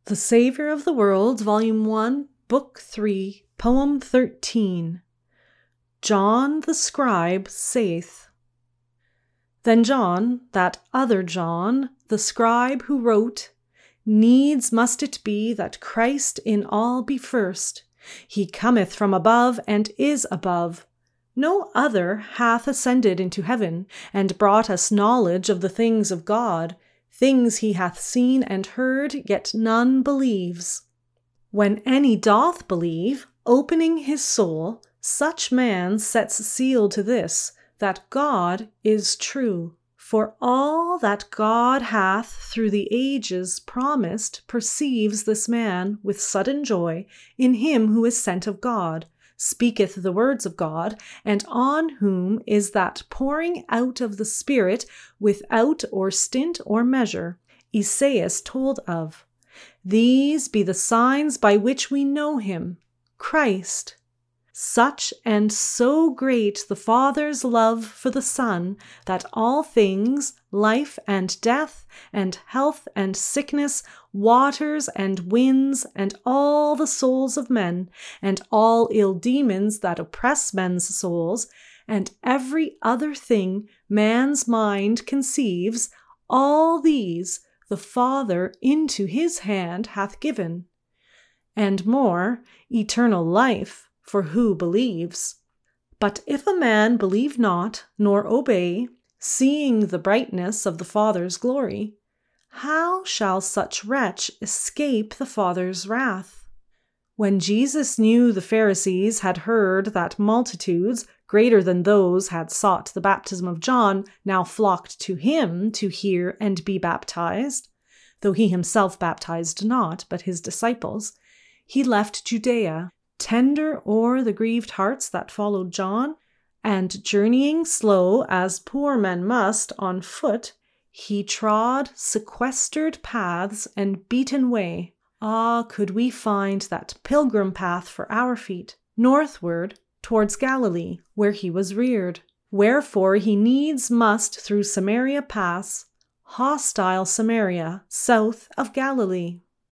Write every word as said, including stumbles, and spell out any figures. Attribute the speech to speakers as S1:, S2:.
S1: The Saviour of the World, Volume one, Book three, Poem thirteen. John the Scribe saith. Then John, that other John, the scribe who wrote, Needs must it be that Christ in all be first. He cometh from above and is above. No other hath ascended into heaven, and brought us knowledge of the things of God. Things he hath seen and heard, yet none believes. When any doth believe, opening his soul, such man sets seal to this, that God is true. For all that God hath through the ages promised perceives this man with sudden joy in him who is sent of God, speaketh the words of God, and on whom is that pouring out of the Spirit without or stint or measure, Esaias told of. These be the signs by which we know him, Christ. Such and so great the Father's love for the Son, that all things, life and death, and health and sickness, waters and winds, and all the souls of men, and all ill demons that oppress men's souls, and every other thing man's mind conceives, all these the Father into his hand hath given. And more, eternal life, for who believes? But if a man believe not, nor obey, seeing the brightness of the Father's glory, how shall such wretch escape the Father's wrath? When Jesus knew the Pharisees had heard that multitudes, greater than those had sought the baptism of John, now flocked to him to hear and be baptized, though he himself baptized not, but his disciples, he left Judea, tender o'er the grieved hearts that followed John, and journeying slow as poor men must on foot, he trod sequestered paths and beaten way. Ah, could we find that pilgrim path for our feet, northward towards Galilee, where he was reared. Wherefore he needs must through Samaria pass, hostile Samaria, south of Galilee.